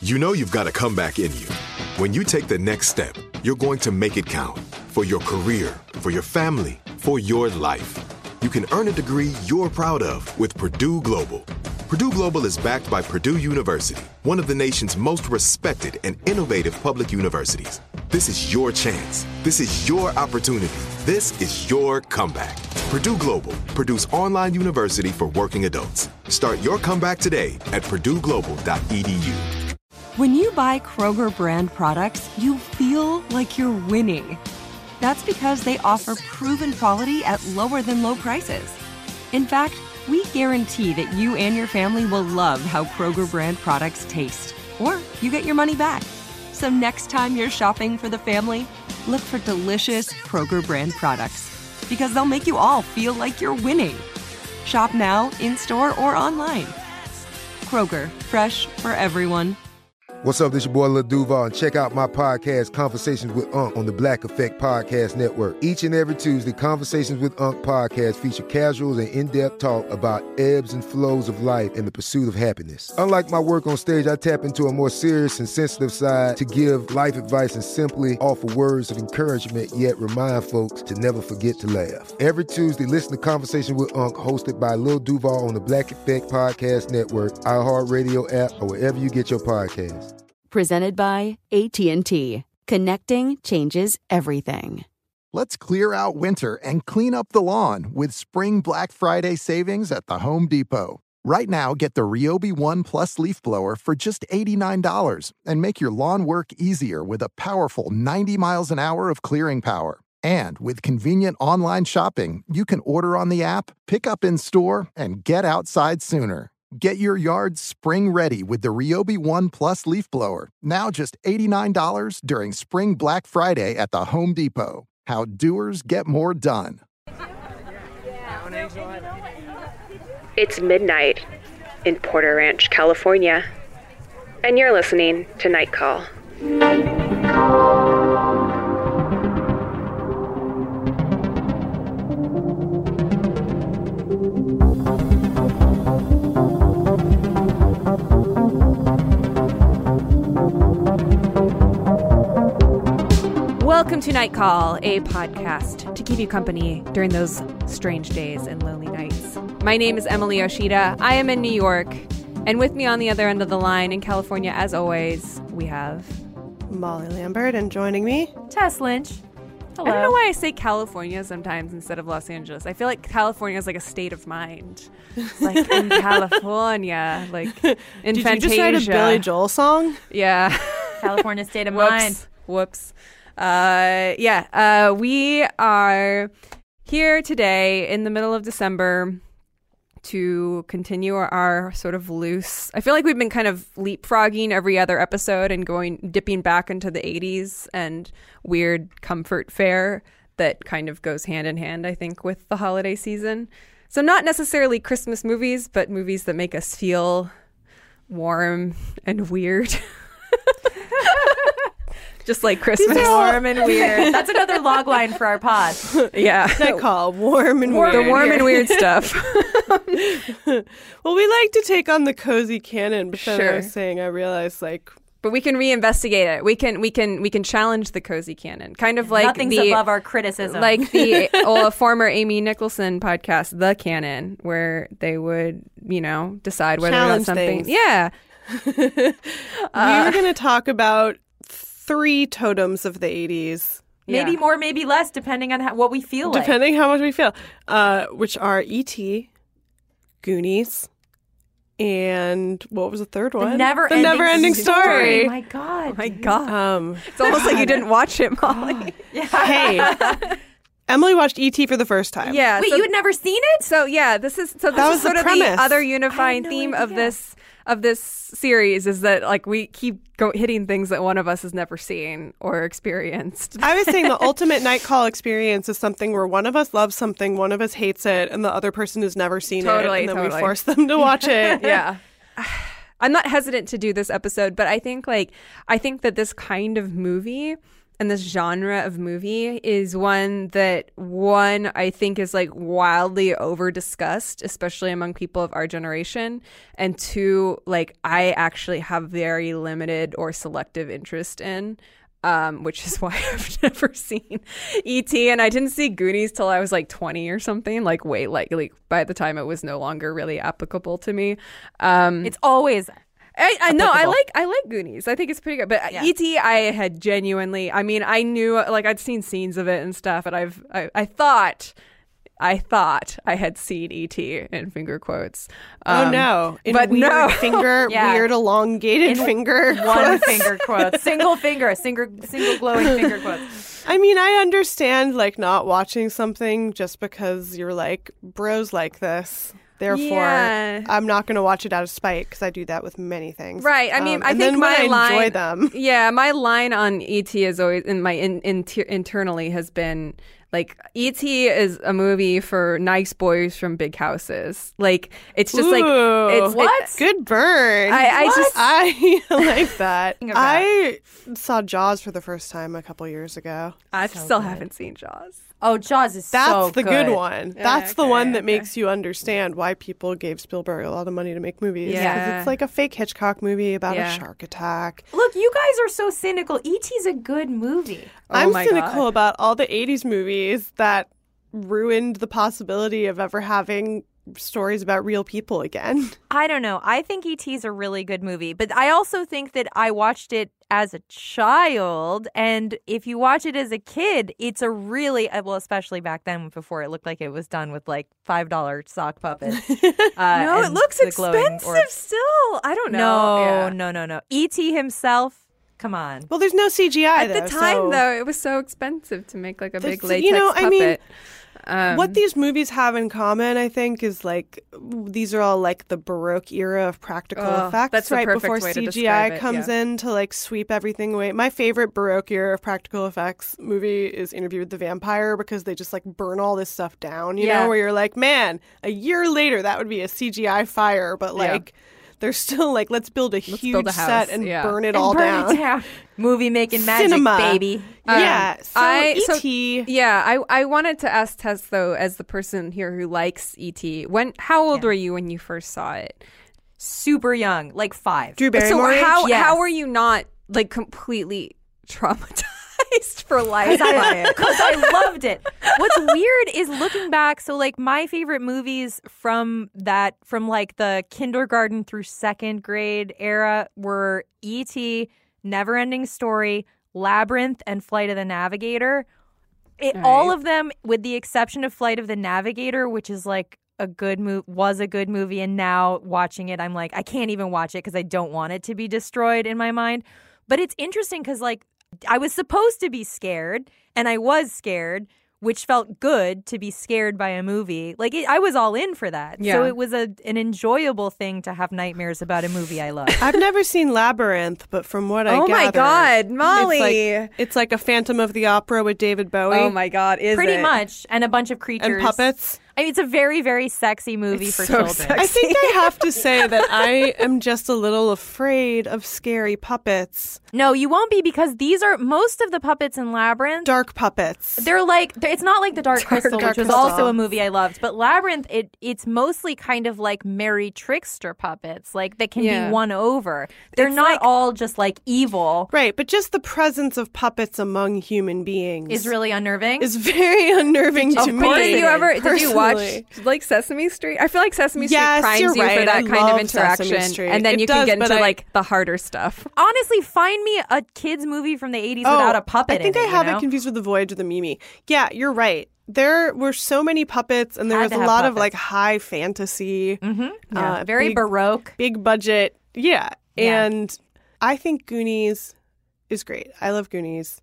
You know you've got a comeback in you. When you take the next step, you're going to make it count. For your career, for your family, for your life. You can earn a degree you're proud of with Purdue Global. Purdue Global is backed by Purdue University, one of the nation's most respected and innovative public universities. This is your chance. This is your opportunity. This is your comeback. Purdue Global, Purdue's online university for working adults. Start your comeback today at purdueglobal.edu. When you buy Kroger brand products, you feel like you're winning. That's because they offer proven quality at lower than low prices. In fact, we guarantee that you and your family will love how Kroger brand products taste, or you get your money back. So next time you're shopping for the family, look for delicious Kroger brand products, because they'll make you all feel like you're winning. Shop now, in-store, or online. Kroger, fresh for everyone. What's up, this your boy Lil Duval, and check out my podcast, Conversations with Unc, on the Black Effect Podcast Network. Each and every Tuesday, Conversations with Unc podcast feature casuals and in-depth talk about ebbs and flows of life and the pursuit of happiness. Unlike my work on stage, I tap into a more serious and sensitive side to give life advice and simply offer words of encouragement, yet remind folks to never forget to laugh. Every Tuesday, listen to Conversations with Unc, hosted by Lil Duval on the Black Effect Podcast Network, iHeartRadio app, or wherever you get your podcasts. Presented by AT&T. Connecting changes everything. Let's clear out winter and clean up the lawn with Spring Black Friday savings at the Home Depot. Right now, get the Ryobi One Plus leaf blower for just $89 and make your lawn work easier with a powerful 90 miles an hour of clearing power. And with convenient online shopping, you can order on the app, pick up in store, and get outside sooner. Get your yard spring ready with the Ryobi One Plus leaf blower. Now just $89 during Spring Black Friday at the Home Depot. How doers get more done. It's midnight in Porter Ranch, California, and you're listening to Night Call. Welcome to Night Call, a podcast to keep you company during those strange days and lonely nights. My name is Emily Yoshida. I am in New York, and with me on the other end of the line in California, as always, we have Molly Lambert, and joining me, Tess Lynch. Hello. I don't know why I say California sometimes instead of Los Angeles. I feel like California is like a state of mind. It's like in California, like in Did Fantasia. you just write a Billy Joel song? Yeah. California state of mind. Whoops. We are here today in the middle of December to continue our sort of loose. I feel like we've been kind of leapfrogging every other episode and dipping back into the 80s and weird comfort fare that kind of goes hand in hand, I think, with the holiday season. So not necessarily Christmas movies, but movies that make us feel warm and weird. Just like Christmas. Warm and weird. That's another log line for our pod. Yeah. Night Call, warm and weird. The warm and weird stuff. Well, we like to take on the cozy canon, but then Sure. I was saying, I realized, like... But we can reinvestigate it. We can challenge the cozy canon. Kind of like Nothing's above our criticism. Like the former Amy Nicholson podcast, The Canon, where they would, decide whether or not something... Things. Yeah. We were going to talk about 3 totems of the 80s. Maybe more, maybe less, depending on what we feel like. Depending how much we feel. Which are E.T., Goonies, and what was the third one? The Never-Ending Story. Oh my God. Oh my God. It's almost like you didn't watch it, Molly. Hey. Emily watched E.T. for the first time. Yeah. Wait, you had never seen it? So yeah, this is sort the of premise. the other unifying theme of this series is that like we keep hitting things that one of us has never seen or experienced. I was saying the ultimate Night Call experience is something where one of us loves something, one of us hates it, and the other person has never seen it, and then we force them to watch it. Yeah. I'm not hesitant to do this episode, but I think that this kind of movie and this genre of movie is one I think is like wildly over discussed, especially among people of our generation, and two, like I actually have very limited or selective interest in, which is why I've never seen E.T. and I didn't see Goonies till I was like 20 or something, like by the time it was no longer really applicable to me. It's always I know I like Goonies. I think it's pretty good. But E.T. I had genuinely, I mean, I knew, like, I'd seen scenes of it and stuff, and I thought I had seen E.T. in finger quotes. Oh no! But weird no finger, weird elongated finger. One finger quotes, single glowing finger quotes. I mean, I understand like not watching something just because you're like bros like this. Therefore, I'm not going to watch it out of spite because I do that with many things. Right. I mean, I think my line. Enjoy them. Yeah, my line on E.T. is always internally has been like, E.T. is a movie for nice boys from big houses. Like, it's just like it's good burn. I like that. I saw Jaws for the first time a couple years ago. I still haven't seen Jaws. Oh, Jaws is That's the good one. That's the one that makes you understand why people gave Spielberg a lot of money to make movies. Yeah. Because it's like a fake Hitchcock movie about a shark attack. Look, you guys are so cynical. E.T.'s a good movie. I'm cynical about all the 80s movies that ruined the possibility of ever having stories about real people again. I don't know. I think E.T.'s a really good movie, but I also think that I watched it as a child, and if you watch it as a kid, it's a really, well, especially back then before it looked like it was done with like $5 sock puppets. No, it looks expensive still. I don't know. No. E.T. himself, come on. Well, there's no CGI at the time, though. It was so expensive to make like a big latex puppet. I mean, what these movies have in common, I think, is like these are all like the Baroque era of practical effects, that's right before CGI comes in to like sweep everything away. My favorite Baroque era of practical effects movie is Interview with the Vampire, because they just like burn all this stuff down, you know, where you're like, man, a year later that would be a CGI fire, but like they're still like, let's build a huge set and burn it all down. Movie making magic, Cinema. baby. E.T. I wanted to ask Tess, though, as the person here who likes E.T., how old were you when you first saw it? Super young, like 5. Drew Barrymore. So how were you not like completely traumatized for life? Because I loved it. What's weird is looking back, so like my favorite movies from like the kindergarten through 2nd grade era were E.T., Neverending Story, Labyrinth, and Flight of the Navigator. All of them, with the exception of Flight of the Navigator, which is like was a good movie, and now watching it, I'm like, I can't even watch it because I don't want it to be destroyed in my mind. But it's interesting because like I was supposed to be scared, and I was scared, which felt good to be scared by a movie. Like I was all in for that. Yeah. So it was an enjoyable thing to have nightmares about a movie I love. I've never seen Labyrinth, but from what I gather, my God, Molly, it's like a Phantom of the Opera with David Bowie. Oh my God, pretty much, and a bunch of creatures and puppets. I mean, it's a very, very sexy movie for children. Sexy. I think I have to say that I am just a little afraid of scary puppets. No, you won't be, because these are most of the puppets in Labyrinth. Dark puppets. They're like, it's not like the Dark Crystal, which was also a movie I loved. But Labyrinth, it's mostly kind of like merry trickster puppets, like that can be won over. They're not all just like evil. Right, but just the presence of puppets among human beings is really unnerving. Is very unnerving to me. Did you watch like Sesame Street? I feel like Sesame Street primes you for that kind of interaction, and then you can get into like the harder stuff. Honestly, find me a kids movie from the 80s without a puppet. I think I have it confused with The Voyage of the Mimi. Yeah, you're right. There were so many puppets, and there was a lot of like high fantasy, very Baroque, big budget. Yeah, and I think Goonies is great. I love Goonies.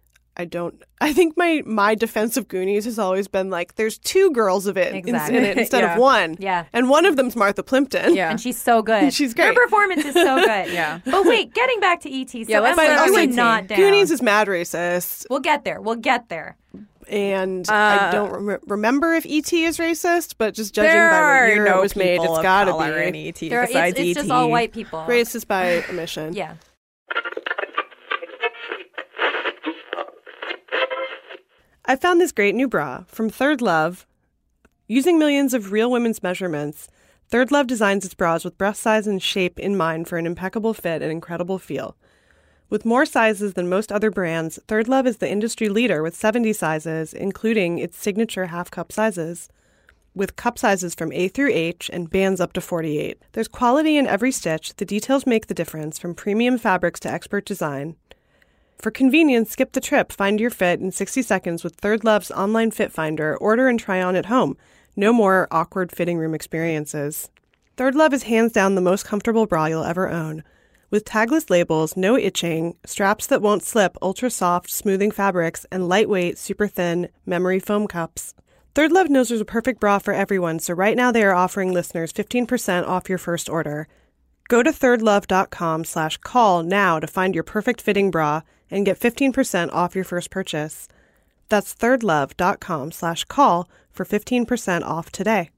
I think my defense of Goonies has always been like, there's 2 girls of it in it instead of 1. Yeah. And one of them's Martha Plimpton. Yeah. And she's so good. She's great. Her performance is so good. Yeah. But wait, getting back to E.T. So let's Emily, not down. Goonies is mad racist. We'll get there. And I don't remember if E.T. is racist, but just judging by what year it was made, it's got to be. E.T. It's E.T. just all white people. Racist by omission. Yeah. I found this great new bra from Third Love. Using millions of real women's measurements, Third Love designs its bras with breast size and shape in mind for an impeccable fit and incredible feel. With more sizes than most other brands, Third Love is the industry leader with 70 sizes, including its signature half-cup sizes, with cup sizes from A through H and bands up to 48. There's quality in every stitch. The details make the difference, from premium fabrics to expert design. For convenience, skip the trip. Find your fit in 60 seconds with Third Love's online fit finder. Order and try on at home. No more awkward fitting room experiences. Third Love is hands down the most comfortable bra you'll ever own. With tagless labels, no itching, straps that won't slip, ultra-soft, smoothing fabrics, and lightweight, super thin, memory foam cups. Third Love knows there's a perfect bra for everyone, so right now they are offering listeners 15% off your first order. Go to thirdlove.com/call now to find your perfect fitting bra and get 15% off your first purchase. That's thirdlove.com/call for 15% off today.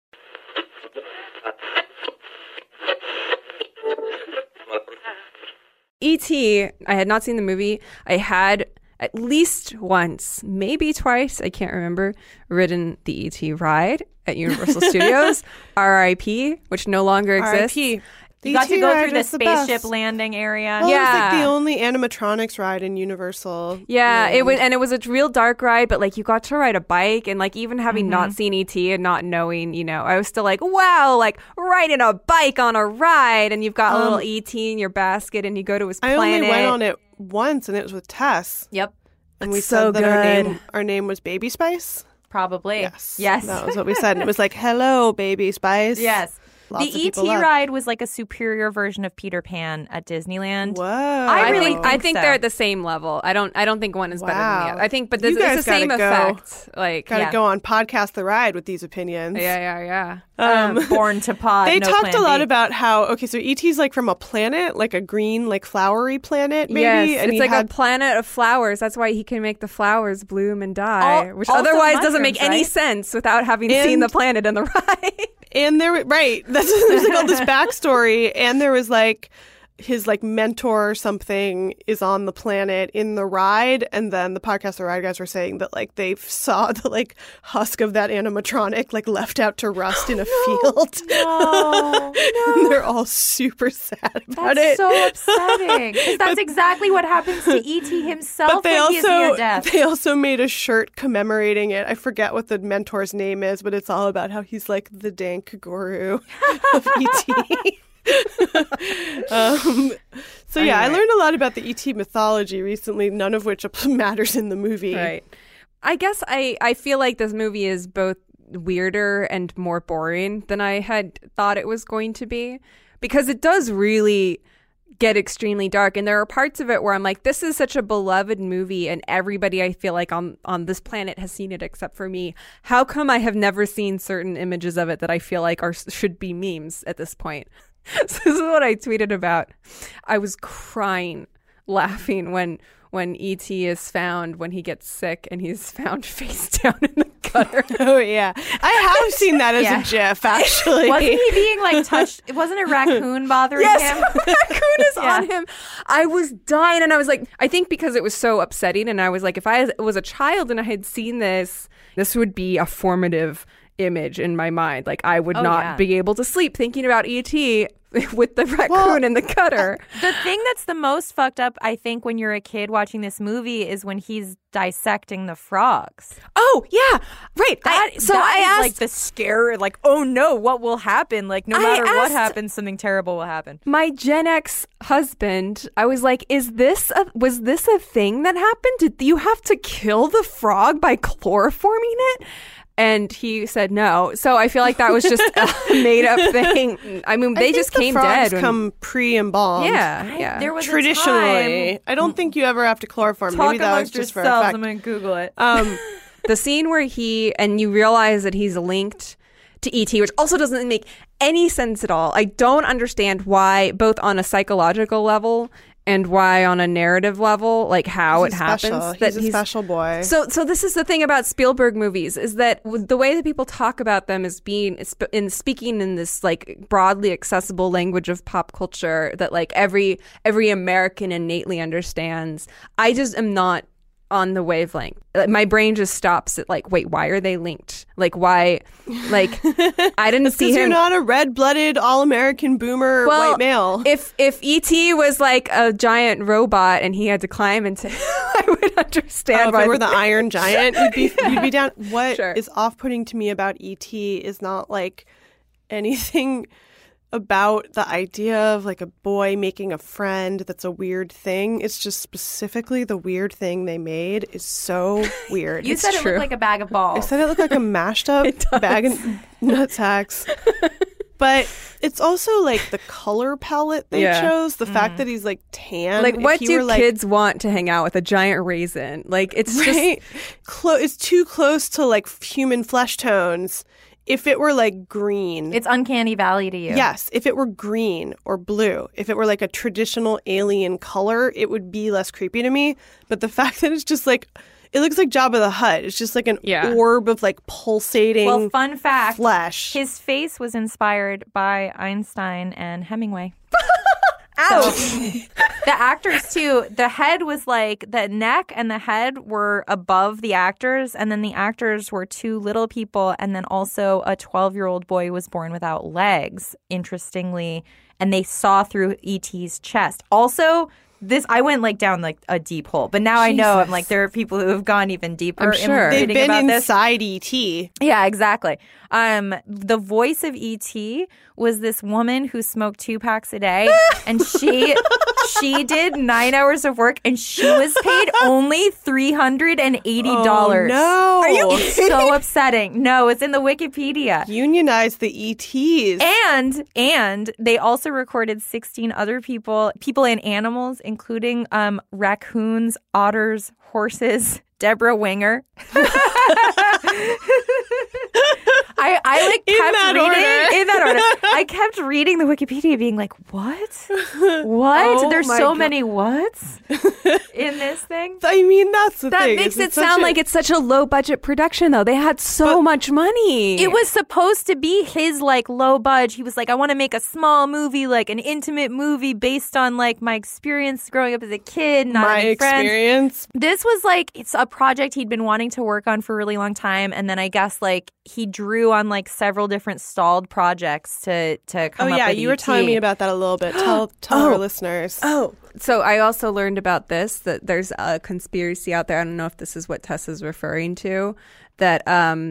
E.T., I had not seen the movie. I had at least once, maybe twice, I can't remember, ridden the E.T. ride at Universal Studios, RIP, which no longer exists. RIP. You got to go through the spaceship best. landing area. Well, Yeah. it was like the only animatronics ride in Universal. Yeah, Land. it was a real dark ride, but like you got to ride a bike, and like even having not seen E.T. and not knowing, I was still like, wow, like riding a bike on a ride, and you've got a little E.T. in your basket, and you go to his planet. I only went on it once, and it was with Tess. Yep. And we so said that good. our name was Baby Spice. Probably. Yes. That was what we said. And it was like, hello, Baby Spice. Yes. Lots The of people E.T. love. ride was like a superior version of Peter Pan at Disneyland. Whoa. I really I think so. they're at the same level. I don't think one is better than Wow. the other. I think, but this, You guys it's the same gotta go. effect. Like, Gotta go on Podcast the Ride with these opinions. yeah. Born to pod. They no talked plan a lot B. about how, so E.T.'s like from a planet, like a green, like flowery planet, maybe? Yes, and it's he like had a planet of flowers. That's why he can make the flowers bloom and die, which also otherwise doesn't make mushrooms, any right? sense without having seen the planet and the ride. And there's like all this backstory, and there was like his like mentor or something is on the planet in the ride, and then the Podcast the Ride guys were saying that like they saw the like husk of that animatronic like left out to rust in a field. No. And they're all super sad about That's it. so upsetting. Because that's exactly what happens to E.T. himself But they when he is near death. they also made a shirt commemorating it. I forget what the mentor's name is, but it's all about how he's like the dank guru of E.T. So yeah, I learned a lot about the E.T. mythology recently, none of which matters in the movie. Right. I guess I feel like this movie is both weirder and more boring than I had thought it was going to be, because it does really get extremely dark, and there are parts of it where I'm like, this is such a beloved movie and everybody I feel like on this planet has seen it except for me. How come I have never seen certain images of it that I feel like should be memes at this point? So this is what I tweeted about. I was crying laughing when E.T. is found when he gets sick and he's found face down in the gutter. Oh yeah, I have seen that as Yeah. a GIF actually. Wasn't he being like touched? Wasn't a raccoon bothering him? Yes, raccoon is Yeah. on him. I was dying, and I was like, I think because it was so upsetting, and I was like, if I was a child and I had seen this would be a formative image in my mind. Like I would not be able to sleep thinking about E.T. with the raccoon in the gutter. The thing that's the most fucked up, I think, when you're a kid watching this movie is when he's dissecting the frogs. Oh yeah, right. I That asked, is like the scare, like, oh no, what will happen? Like, no matter what happens, something terrible will happen. my Gen X husband, I was like, was this a thing that happened? Did you have to kill the frog by chloroforming it? And he said no. So I feel like that was just a made up thing. I mean, they just came frogs dead. Come pre-embalmed. Yeah. There was Traditionally, a time, I don't think you ever have to chloroform. talk Maybe that was amongst just for yourselves. effect. I'm going to Google it. The scene where you realize that he's linked to E.T., which also doesn't make any sense at all. I don't understand why, both on a psychological level and why on a narrative level, like how it happens. Special. That He's a special boy. So this is the thing about Spielberg movies, is that the way that people talk about them is speaking in this like broadly accessible language of pop culture that like every American innately understands. I just am not on the wavelength. My brain just stops at like, wait, why are they linked? Like, why? Like, I didn't see him. You're not a red-blooded, all-American boomer white male. If E.T. was like a giant robot and he had to climb into, I would understand. If it were the Iron Giant, you'd be down. What Sure. is off-putting to me about E.T. is not like anything about the idea of like a boy making a friend that's a weird thing. It's just specifically the weird thing they made is so weird. You said it looked like a bag of balls. I said it looked like a mashed up bag of nutsacks. But it's also like the color palette they chose. The fact that he's like tan. Like, what do kids want to hang out with? A giant raisin? Like, it's just it's too close to like human flesh tones. If it were like green. It's uncanny valley to you. Yes. If it were green or blue, if it were like a traditional alien color, it would be less creepy to me. But the fact that it's just like, it looks like Jabba the Hutt. It's just like an orb of like pulsating Well, fun fact. flesh. His face was inspired by Einstein and Hemingway. Ow! So, the actors too, the head was like, the neck and the head were above the actors, and then the actors were two little people, and then also a 12-year-old boy was born without legs, interestingly, and they saw through E.T.'s chest. Also, I went like down like a deep hole, but now I know I'm like, there are people who have gone even deeper. I'm sure. They've been about inside E.T. Yeah, exactly. The voice of E.T. was this woman who smoked 2 packs a day, and she did 9 hours of work, and she was paid only $380. Oh, no. Are you kidding? So upsetting. No, it's in the Wikipedia. Unionize the ETs. And they also recorded 16 other people and animals, including raccoons, otters, horses, Deborah Winger. I like kept reading in that order. I kept reading the Wikipedia, being like, "What? What? Oh There's my so God. many whats in this thing." I mean, that's the that thing. makes it sound like it's such a low budget production, though. They had so much money. It was supposed to be his like low budget. He was like, I want to make a small movie, like an intimate movie based on like my experience growing up as a kid, not my any friends. experience. This was like, it's a project he'd been wanting to work on for a really long time, and then I guess like he drew on like several different stalled projects to come up with you were ET. telling me about that a little bit. Tell our listeners. Oh, so I also learned about this, that there's a conspiracy out there. I don't know if this is what Tessa's referring to, that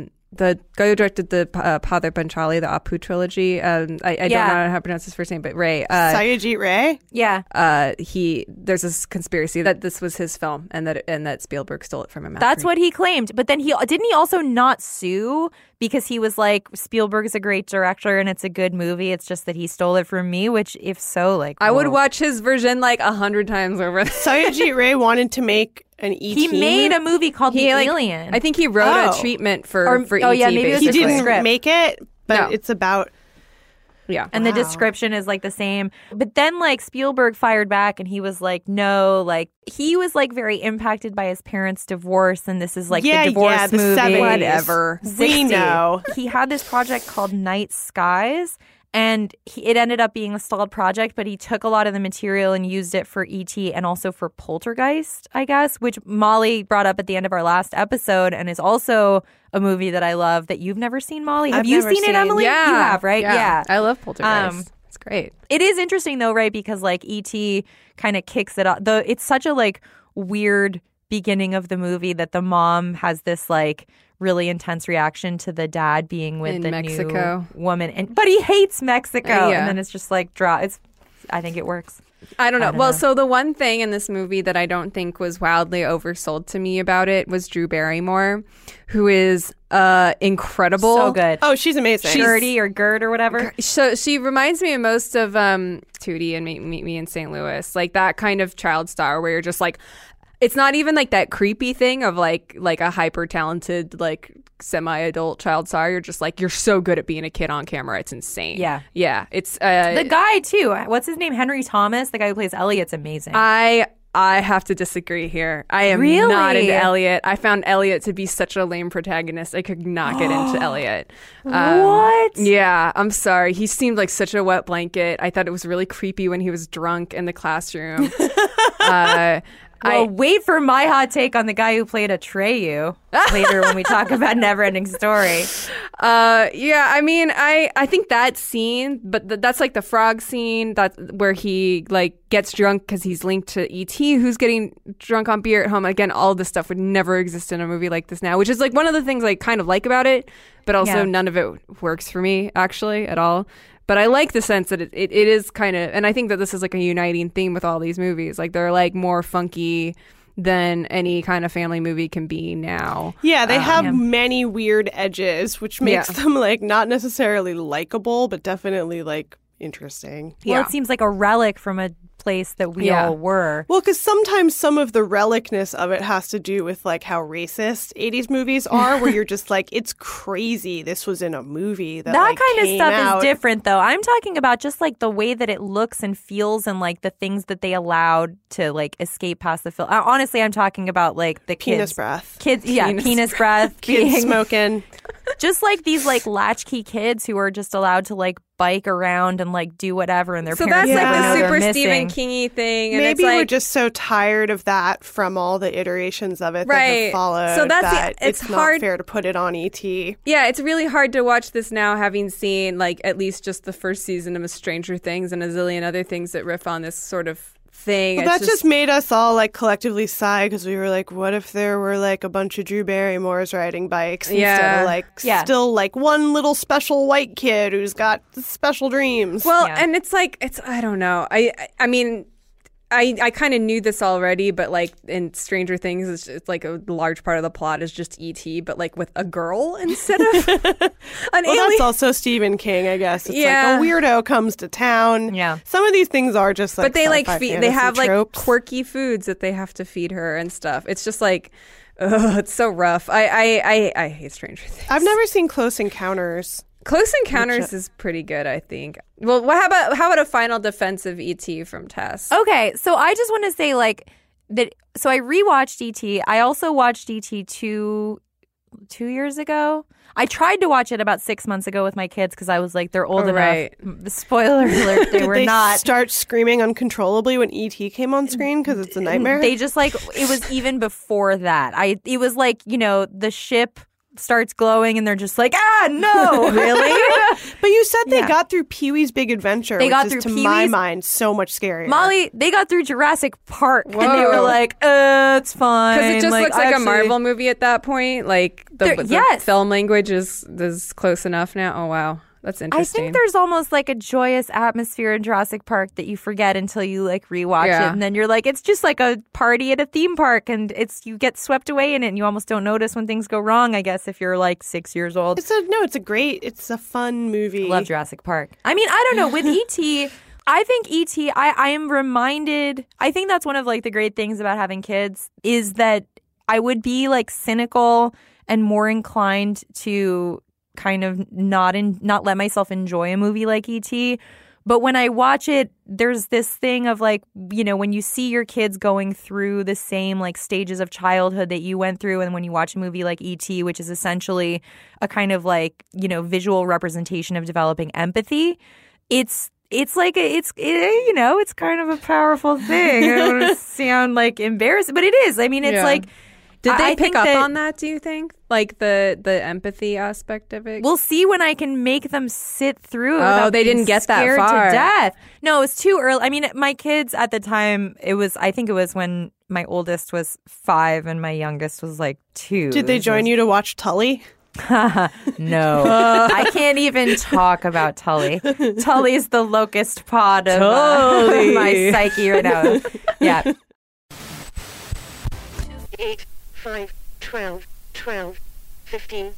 the guy who directed the Padre Panchali, the Apu trilogy, I don't know how to pronounce his first name, but Ray. Satyajit Ray? Yeah. There's this conspiracy that this was his film and that Spielberg stole it from him. That's what he claimed. But then he also not sue because he was like, Spielberg is a great director and it's a good movie. It's just that he stole it from me, which if so, like, I would watch his version like 100 times over. Satyajit Ray wanted to make an ET. He made a movie called The like, Alien. I think he wrote a treatment for ET. maybe it was He a didn't script. make it, but No. it's about. Yeah. And the description is like the same. But then like Spielberg fired back and he was like, no, like he was like very impacted by his parents' divorce. And this is like the divorce the movie. 70s. Whatever. 60. We know. He had this project called Night Skies. And it ended up being a stalled project, but he took a lot of the material and used it for E.T. and also for Poltergeist, I guess, which Molly brought up at the end of our last episode and is also a movie that I love that you've never seen, Molly. Have I've you never seen it, seen. Emily? Yeah. You have, right? Yeah. I love Poltergeist. It's great. It is interesting though, right? Because like E.T. kind of kicks it off. It's such a like weird beginning of the movie that the mom has this like really intense reaction to the dad being with In the Mexico. new woman, but he hates Mexico, Yeah. and then it's just like I think it works. I don't know. So the one thing in this movie that I don't think was wildly oversold to me about it was Drew Barrymore, who is incredible. So good. Oh, she's amazing. Gertie or Gert or whatever. So she reminds me most of Tootie and Meet Me in St. Louis, like that kind of child star where you're just like, it's not even like that creepy thing of like a hyper talented like semi-adult child star. You're just like, you're so good at being a kid on camera. It's insane. Yeah. It's The guy too. What's his name? Henry Thomas, the guy who plays Elliot's amazing. I have to disagree here. I am Really? not into Elliot. I found Elliot to be such a lame protagonist. I could not get into Elliot. What? Yeah, I'm sorry. He seemed like such a wet blanket. I thought it was really creepy when he was drunk in the classroom. Well, wait for my hot take on the guy who played Atreyu later when we talk about Neverending Story. Yeah, I mean, I think that scene, but that's like the frog scene, that's where he like gets drunk because he's linked to E.T. who's getting drunk on beer at home. Again, all this stuff would never exist in a movie like this now, which is like one of the things I kind of like about it, but also none of it works for me actually at all. But I like the sense that it is kind of, and I think that this is like a uniting theme with all these movies. Like they're like more funky than any kind of family movie can be now. Yeah, they have many weird edges, which makes them like not necessarily likable, but definitely like interesting. Well, it seems like a relic from a place that we all were. Well, because sometimes some of the relicness of it has to do with like how racist 80s movies are, where you're just like, it's crazy this was in a movie that like, kind of stuff out. Is different though. I'm talking about just like the way that it looks and feels and like the things that they allowed to like escape past the film. Honestly, I'm talking about like the penis kids. breath. Penis breath. Kids smoking. Just like these like latchkey kids who are just allowed to like bike around and like do whatever, and their parents that's like the super missing. Stephen King-y thing. And maybe it's like, we're just so tired of that from all the iterations of it that have followed. So that's that it's hard. Not fair to put it on E.T. Yeah, it's really hard to watch this now, having seen like at least just the first season of Stranger Things and a zillion other things that riff on this sort of thing. Well, that just made us all like collectively sigh because we were like, what if there were like a bunch of Drew Barrymores riding bikes instead of like still like one little special white kid who's got special dreams. Well, and it's like, I don't know. I mean, I kind of knew this already, but like in Stranger Things, it's like a large part of the plot is just E.T., but like with a girl instead of an alien. That's also Stephen King, I guess. It's like a weirdo comes to town. Yeah. Some of these things are just like, but they like they have tropes. Like quirky foods that they have to feed her and stuff. It's just like, it's so rough. I hate Stranger Things. I've never seen Close Encounters. Close Encounters is pretty good, I think. Well, how about a final defense of E.T. from Tess? Okay, so I just want to say like that. So I rewatched E.T. I also watched E.T. two years ago. I tried to watch it about 6 months ago with my kids because I was like, they're old enough. Right. Spoiler alert, they were not. Start screaming uncontrollably when E.T. came on screen because it's a nightmare? They just like, it was even before that. It was like, the ship starts glowing and they're just like, no. Really? But you said they got through Pee-wee's Big Adventure, which is to my mind so much scarier. Molly, they got through Jurassic Park and they were like, it's fine. Because it just looks like a Marvel movie at that point. Like the film language is close enough now. Oh wow. That's interesting. I think there's almost like a joyous atmosphere in Jurassic Park that you forget until you like rewatch it, and then you're like, it's just like a party at a theme park, and you get swept away in it, and you almost don't notice when things go wrong. I guess if you're like 6 years old, it's a fun movie. I love Jurassic Park. I mean, I don't know with E.T. I think E.T. I am reminded. I think that's one of like the great things about having kids is that I would be like cynical and more inclined to kind of not let myself enjoy a movie like E.T. But when I watch it, there's this thing of like, when you see your kids going through the same like stages of childhood that you went through, and when you watch a movie like E.T., which is essentially a kind of like, visual representation of developing empathy, it's like it's kind of a powerful thing. I don't want to sound like embarrassing, but it is. I mean, it's like. Did they pick up on that, do you think? Like the empathy aspect of it? We'll see when I can make them sit through it. Oh, they didn't get that far. To death. No, it was too early. I mean, my kids at the time, I think it was when my oldest was 5 and my youngest was like 2. Did they join you to watch Tully? No. I can't even talk about Tully. Tully's the locust pod of my psyche right now. Yeah. 8, 5, 12, 15.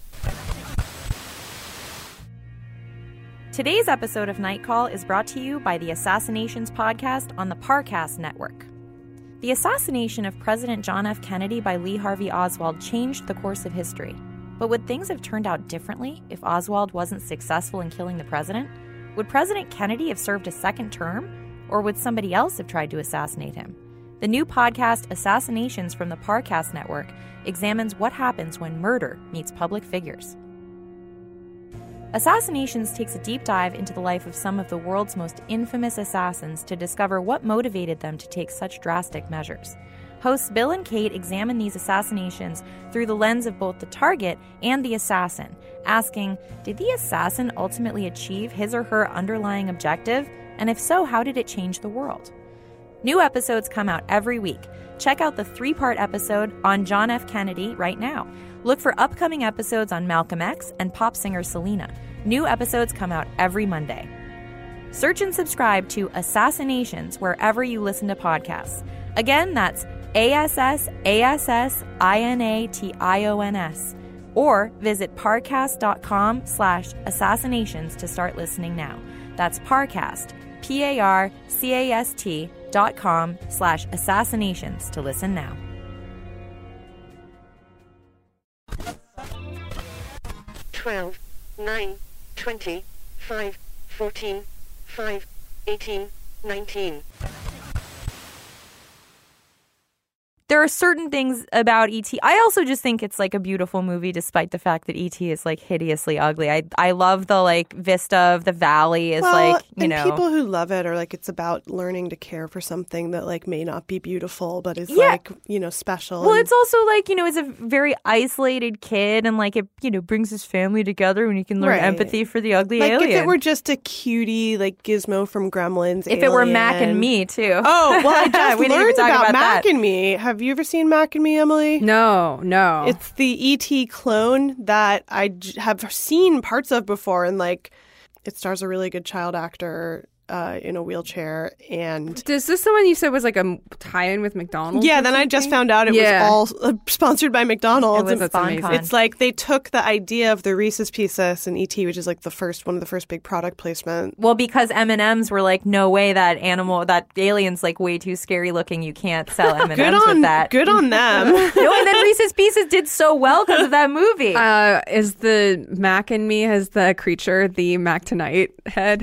Today's episode of Night Call is brought to you by the Assassinations podcast on the Parcast Network. The assassination of President John F. Kennedy by Lee Harvey Oswald changed the course of history. But would things have turned out differently if Oswald wasn't successful in killing the president? Would President Kennedy have served a second term? Or would somebody else have tried to assassinate him? The new podcast, Assassinations from the Parcast Network, examines what happens when murder meets public figures. Assassinations takes a deep dive into the life of some of the world's most infamous assassins to discover what motivated them to take such drastic measures. Hosts Bill and Kate examine these assassinations through the lens of both the target and the assassin, asking, did the assassin ultimately achieve his or her underlying objective? And if so, how did it change the world? New episodes come out every week. Check out the 3-part episode on John F. Kennedy right now. Look for upcoming episodes on Malcolm X and pop singer Selena. New episodes come out every Monday. Search and subscribe to Assassinations wherever you listen to podcasts. Again, that's ASSASSINATIONS. Or visit parcast.com/assassinations to start listening now. That's Parcast, PARCAST.com/assassinations to listen now. Twelve, 9, 20, 5, 14, 5, 18, 19. There are certain things about E.T. I also just think it's like a beautiful movie, despite the fact that E.T. is like hideously ugly. I love the like vista of the valley is like, you and know. People who love it are like, it's about learning to care for something that like may not be beautiful, but is like, you know, special. Well, it's also like, you know, it's a very isolated kid and like it, you know, brings his family together when you can learn empathy for the ugly like alien. If it were just a cutie like Gizmo from Gremlins, if it were Mac and Me too. Oh, well, I just we didn't even learned talk about about Mac that. and Me. Have you ever seen Mac and Me, Emily? No. It's the E.T. clone that I have seen parts of before, and like it stars a really good child actor in a wheelchair. And is this the one you said was like a tie-in with McDonald's? Yeah, then I just found out it was all sponsored by McDonald's. It was amazing. It's like they took the idea of the Reese's Pieces and E.T., which is like one of the first big product placement. Well, because M&Ms were like, no way, that alien's like way too scary looking. You can't sell M&Ms with that. Good on them. No, and then Reese's Pieces did so well because of that movie. Is the Mac and Me, has the creature the Mac Tonight head?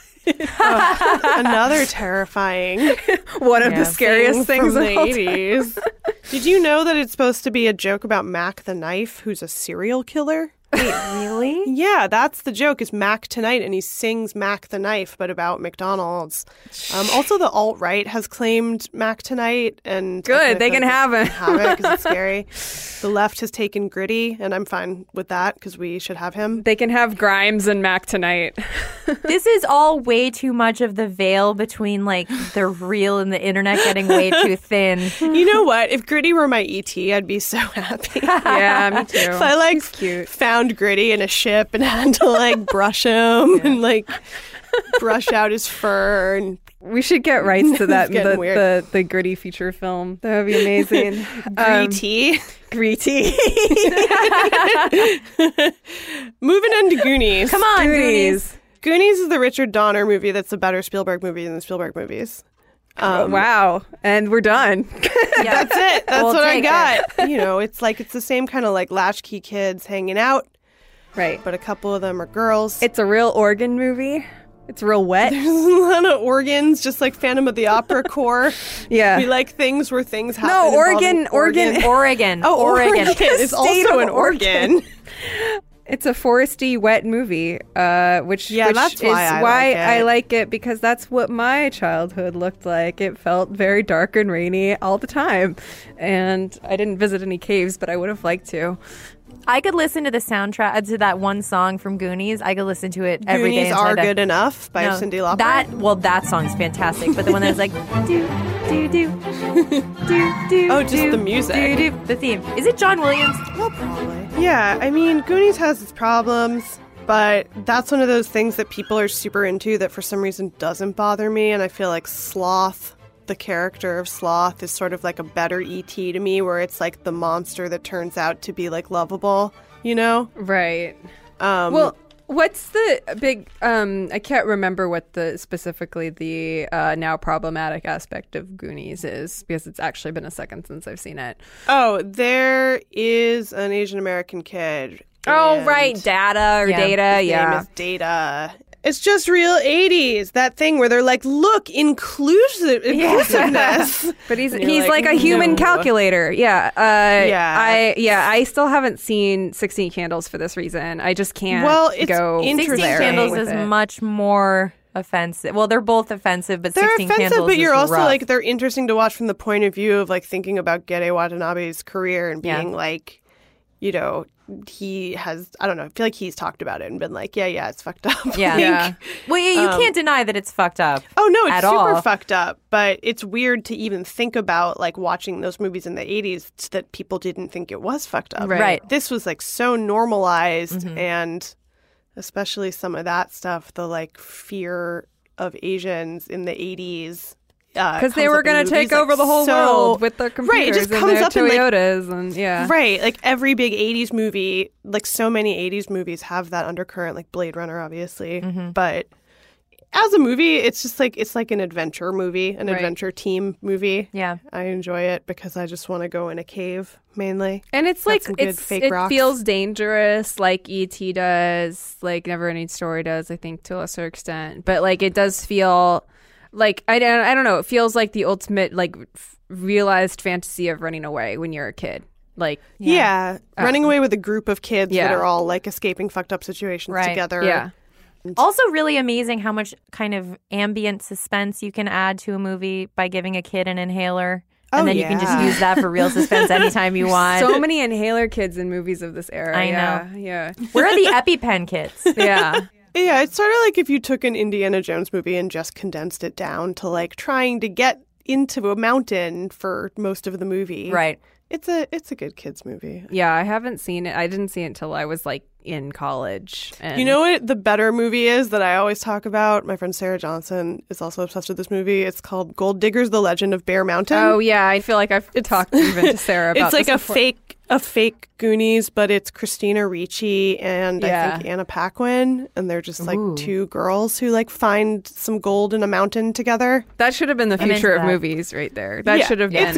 Another terrifying one of the scariest things from of the all 80s. Did you know that it's supposed to be a joke about Mac the Knife, who's a serial killer? Wait, really? Yeah, that's the joke, is Mac Tonight, and he sings Mac the Knife, but about McDonald's. Also, the alt-right has claimed Mac Tonight, and good, they can have it. Have it because it's scary. The left has taken Gritty, and I'm fine with that because we should have him. They can have Grimes and Mac Tonight. This is all way too much of the veil between like the real and the internet getting way too thin. You know what? If Gritty were my ET, I'd be so happy. Yeah, me too. If I like found Gritty in a ship and had to like brush him and like brush out his fur, and we should get rights to that. The Gritty feature film. That would be amazing. Gritty. Moving on to Goonies. Come on, Goonies. Goonies is the Richard Donner movie that's a better Spielberg movie than the Spielberg movies. Wow. And we're done. Yeah. That's it. That's what I got. You know, it's the same kind of like latchkey kids hanging out. Right. But a couple of them are girls. It's a real organ movie. It's real wet. There's a lot of organs, just like Phantom of the Opera core. Yeah. We like things where things happen. No, Oregon. Oh, Oregon. It's also an organ. It's a foresty, wet movie, which that's is why I like it, because that's what my childhood looked like. It felt very dark and rainy all the time, and I didn't visit any caves, but I would have liked to. I could listen to the soundtrack to that one song from Goonies. I could listen to it every day. Goonies Are Good Enough by Cyndi Lauper. That song's fantastic. But the one that's like do do do do do. Oh, just the music. Do do. The theme. Is it John Williams? Well, probably. Yeah, I mean, Goonies has its problems, but that's one of those things that people are super into that for some reason doesn't bother me. And I feel like Sloth, the character of Sloth, is sort of like a better E.T. to me, where it's like the monster that turns out to be like lovable, you know? Right. Well, what's the big I can't remember what specifically the now problematic aspect of Goonies is, because it's actually been a second since I've seen it. Oh, there is an Asian American kid. Oh, right. Data. His name is Data. It's just real 80s. That thing where they're like, look, inclusiveness. But he's like a human calculator. Yeah. I still haven't seen 16 Candles for this reason. I just can't go 16 Candles is much more offensive. Well, they're both offensive, but they're 16 offensive, Candles but you're is also rough. like, they're interesting to watch from the point of view of like thinking about Gere Watanabe's career and being like, you know, he has, I don't know, I feel like he's talked about it and been like, yeah, it's fucked up. Yeah. Well, you can't deny that it's fucked up. Oh, no, it's super all. fucked up. But it's weird to even think about like watching those movies in the 80s that people didn't think it was fucked up. Right. This was like so normalized, and especially some of that stuff, the like fear of Asians in the 80s. Because they were going to take over the whole world with their computers right, it just and comes their up in, like, Toyotas and right, like every big 80s movie, like so many 80s movies have that undercurrent, like Blade Runner obviously, but as a movie it's just like, it's like an adventure movie, an adventure team movie. Yeah, I enjoy it because I just want to go in a cave mainly, and it's Got like some good it fake rocks. feels dangerous like E.T. does, like Never Ending Story does, I think, to a lesser extent, but like it does feel like I don't know. It feels like the ultimate like realized fantasy of running away when you're a kid. Like running away with a group of kids that are all like escaping fucked up situations together. Yeah. Also really amazing how much kind of ambient suspense you can add to a movie by giving a kid an inhaler. And then you can just use that for real suspense anytime you want. So many inhaler kids in movies of this era. I know. Yeah. Where are the EpiPen kids? Yeah. Yeah, it's sort of like if you took an Indiana Jones movie and just condensed it down to like trying to get into a mountain for most of the movie. Right. It's a good kids movie. Yeah, I haven't seen it. I didn't see it until I was like in college. And you know what the better movie is that I always talk about? My friend Sarah Johnson is also obsessed with this movie. It's called Gold Diggers: The Legend of Bear Mountain. Oh yeah, I feel like I've talked even to Sarah about it's like this before. a fake Goonies, but it's Christina Ricci and I think Anna Paquin, and they're just like two girls who like find some gold in a mountain together. That should have been the future of movies right there. That should have been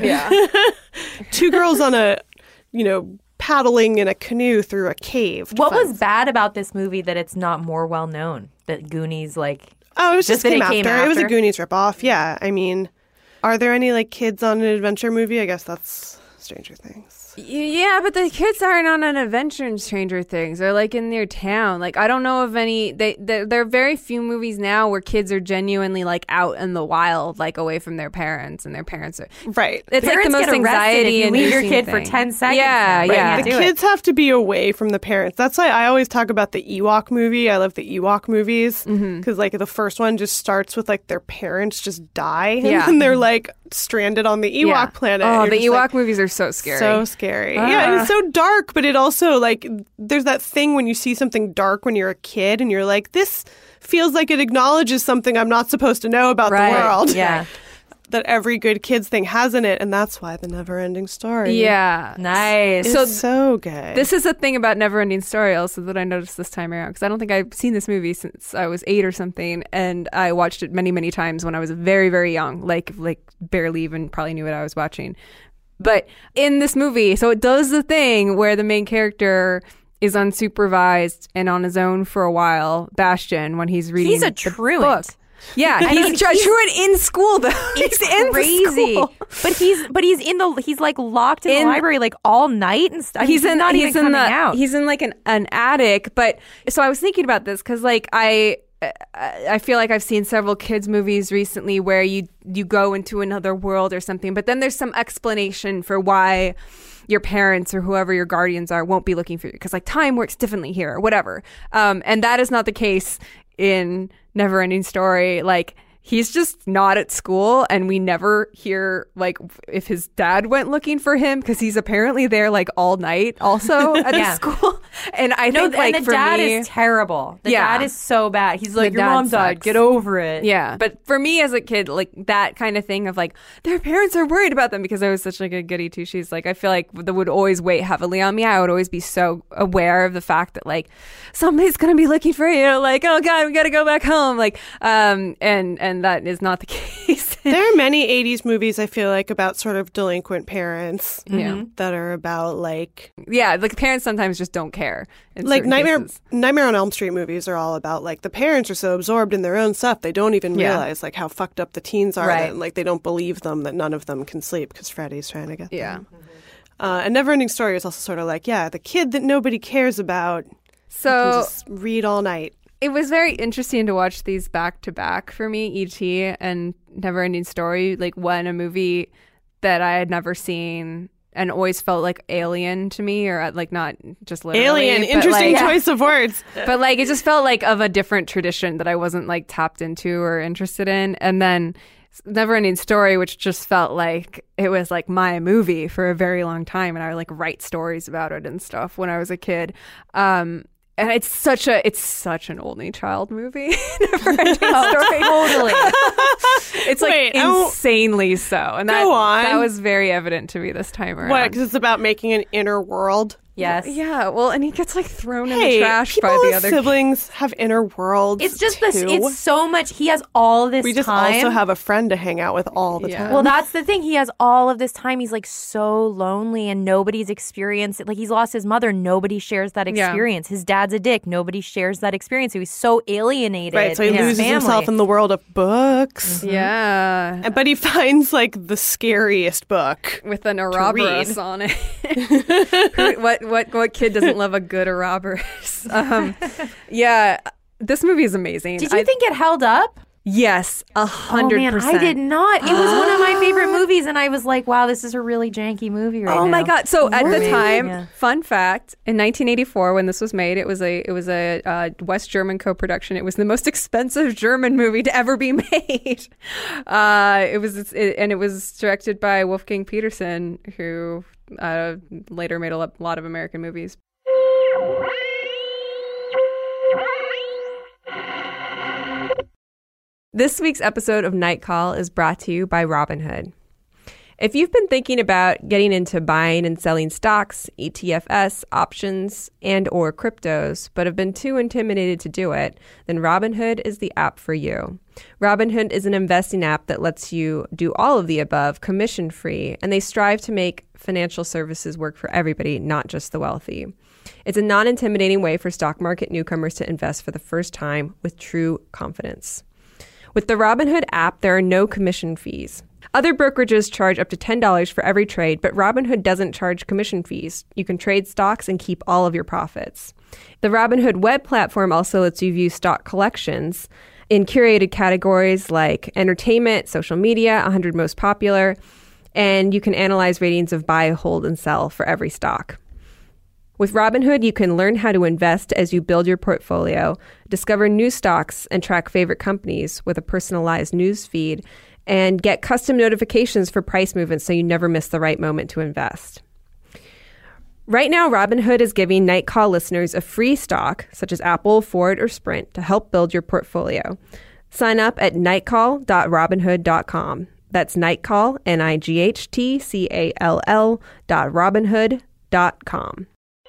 two girls on a, you know, paddling in a canoe through a cave. What was bad about this movie that it's not more well known? That Goonies like it was just that came it came after. It was a after? Goonies ripoff. Yeah, I mean, are there any like kids on an adventure movie? I guess that's Stranger Things. Yeah, but the kids aren't on an adventure in Stranger Things. They're like in their town. Like I don't know of any. There are very few movies now where kids are genuinely like out in the wild, like away from their parents, and their parents are right. It's like the most anxiety if you leave your inducing kid for thing. 10 seconds. Yeah, then. yeah. The kids have to be away from the parents. That's why I always talk about the Ewok movie. I love the Ewok movies because like the first one just starts with like their parents just die and then they're like stranded on the Ewok planet. Oh, You're the just Ewok like, movies are so scary. so scary. Yeah, and it's so dark, but it also like there's that thing when you see something dark when you're a kid and you're like, this feels like it acknowledges something I'm not supposed to know about the world. Yeah. That every good kids thing has in it, and that's why the Never-Ending Story. Yeah. Nice. It's so good. This is a thing about Never-Ending Story also that I noticed this time around, because I don't think I've seen this movie since I was 8 or something, and I watched it many, many times when I was very, very young, like barely even probably knew what I was watching. But in this movie, so it does the thing where the main character is unsupervised and on his own for a while, Bastian, when he's reading He's a the truant. book. Yeah, he's truant in school though. It's he's in crazy. school. But he's like locked in the library like all night and stuff. He's not even coming out. He's in like an attic. But so I was thinking about this because like I feel like I've seen several kids movies recently where you go into another world or something, but then there's some explanation for why your parents or whoever your guardians are won't be looking for you because like time works differently here or whatever. And that is not the case in Never-Ending Story. Like he's just not at school, and we never hear like if his dad went looking for him because he's apparently there like all night also at the school. And I think like and the for dad me, is terrible. The dad is so bad. He's like, your mom died. sucks. Get over it. Yeah, but for me as a kid, like that kind of thing of like their parents are worried about them because I was such like a goody two shoes. Like I feel like that would always weigh heavily on me. I would always be so aware of the fact that like somebody's gonna be looking for you. Like oh god, we gotta go back home. Like and that is not the case. There are many 80s movies I feel like about sort of delinquent parents that are about like parents sometimes just don't care. Like Nightmare on Elm Street movies are all about like the parents are so absorbed in their own stuff they don't even realize like how fucked up the teens are and like they don't believe them that none of them can sleep because Freddy's trying to get them. And Never-Ending Story is also sort of like the kid that nobody cares about. So can just read all night. It was very interesting to watch these back to back for me, E.T. and Neverending Story, like when a movie that I had never seen and always felt like alien to me, or like not just literally. Alien, interesting choice of words. But like it just felt like of a different tradition that I wasn't like tapped into or interested in. And then Neverending Story, which just felt like it was like my movie for a very long time, and I would like write stories about it and stuff when I was a kid. And it's such an only child movie. Neverending Story. Totally. It's like insanely so, and that was very evident to me this time around. What? Because it's about making an inner world. Yes. Yeah. Well, and he gets like thrown in the trash by the other siblings have inner worlds. It's just this. It's so much. He has all this. We just time. also have a friend to hang out with all the time. Well, that's the thing. He has all of this time. He's like so lonely, and nobody's experienced it. Like he's lost his mother. Nobody shares that experience. His dad's a dick. Nobody shares that experience. So he's so alienated. Right. So he loses himself in the world of books. Mm-hmm. Yeah. But he finds like the scariest book with an Ouroboros on it. What kid doesn't love a good Ouroboros? Yeah, this movie is amazing. Did you think it held up? Yes, 100%. Oh man, I did not. It was one of my favorite movies, and I was like, "Wow, this is a really janky movie right now." Oh my god! So at the time, fun fact: in 1984, when this was made, it was a West German co-production. It was the most expensive German movie to ever be made. It was directed by Wolfgang Petersen, who later made a lot of American movies. This week's episode of Night Call is brought to you by Robinhood. If you've been thinking about getting into buying and selling stocks, ETFs, options, and or cryptos, but have been too intimidated to do it, then Robinhood is the app for you. Robinhood is an investing app that lets you do all of the above commission-free, and they strive to make financial services work for everybody, not just the wealthy. It's a non-intimidating way for stock market newcomers to invest for the first time with true confidence. With the Robinhood app, there are no commission fees. Other brokerages charge up to $10 for every trade, but Robinhood doesn't charge commission fees. You can trade stocks and keep all of your profits. The Robinhood web platform also lets you view stock collections in curated categories like entertainment, social media, 100 most popular, and you can analyze ratings of buy, hold, and sell for every stock. With Robinhood, you can learn how to invest as you build your portfolio, discover new stocks, and track favorite companies with a personalized news feed, and get custom notifications for price movements so you never miss the right moment to invest. Right now, Robinhood is giving Night Call listeners a free stock, such as Apple, Ford, or Sprint, to help build your portfolio. Sign up at nightcall.robinhood.com. That's Nightcall, NIGHTCALL.robinhood.com.